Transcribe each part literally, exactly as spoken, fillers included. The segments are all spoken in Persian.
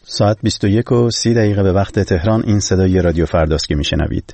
ساعت بیست و یک و سی دقیقه به وقت تهران. این صدای رادیو فرداست که میشنوید.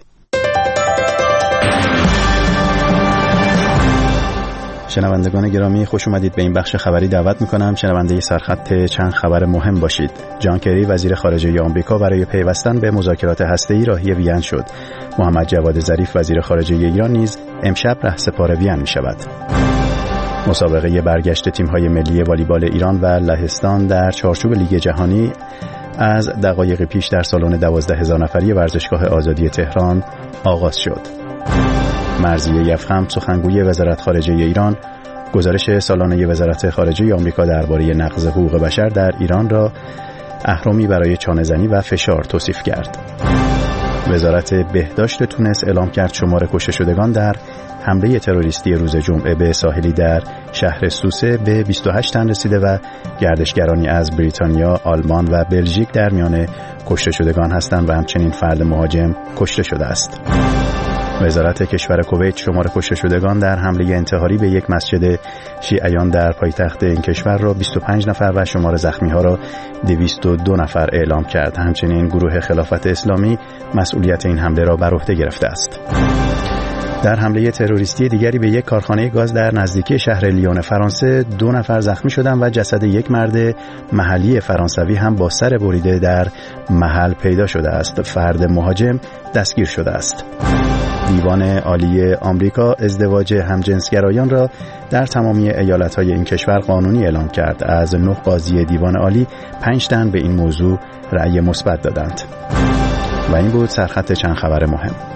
شنوندگان گرامی، خوش اومدید به این بخش خبری. دعوت میکنم شنونده سرخط چند خبر مهم باشید. جان کری وزیر خارجه آمریکا برای پیوستن به مذاکرات هسته‌ای راهی وین شد. محمد جواد ظریف وزیر خارجه ایران نیز امشب رهسپار وین میشود. مسابقه برگشت تیم‌های ملی والیبال ایران و لهستان در چارچوب لیگ جهانی از دقایق پیش در سالن دوازده هزار نفری ورزشگاه آزادی تهران آغاز شد. مرضیه یفخم سخنگوی وزارت خارجه ایران گزارش سالانه وزارت خارجه آمریکا درباره نقض حقوق بشر در ایران را اهرامی برای چانه‌زنی و فشار توصیف کرد. وزارت بهداشت تونس اعلام کرد شمار کشته شدگان در حمله تروریستی روز جمعه به ساحلی در شهر سوسه به بیست و هشت تن رسیده و گردشگرانی از بریتانیا، آلمان و بلژیک در میان کشته شدگان هستند و همچنین فرد مهاجم کشته شده است. وزارت کشور کویت شمار کشته شدگان در حمله انتحاری به یک مسجد شیعیان در پایتخت این کشور را بیست و پنج نفر و شمار زخمی‌ها را دویست و دو نفر اعلام کرد. همچنین گروه خلافت اسلامی مسئولیت این حمله را بر عهده گرفته است. در حمله تروریستی دیگری به یک کارخانه گاز در نزدیکی شهر لیون فرانسه دو نفر زخمی شدند و جسد یک مرد محلی فرانسوی هم با سر بریده در محل پیدا شده است. فرد مهاجم دستگیر شده است. دیوان عالی آمریکا ازدواج همجنسگرایان را در تمامی ایالت‌های این کشور قانونی اعلام کرد. از نه قاضی دیوان عالی پنج تن به این موضوع رأی مثبت دادند. و این بود سرخط چند خبر مهم.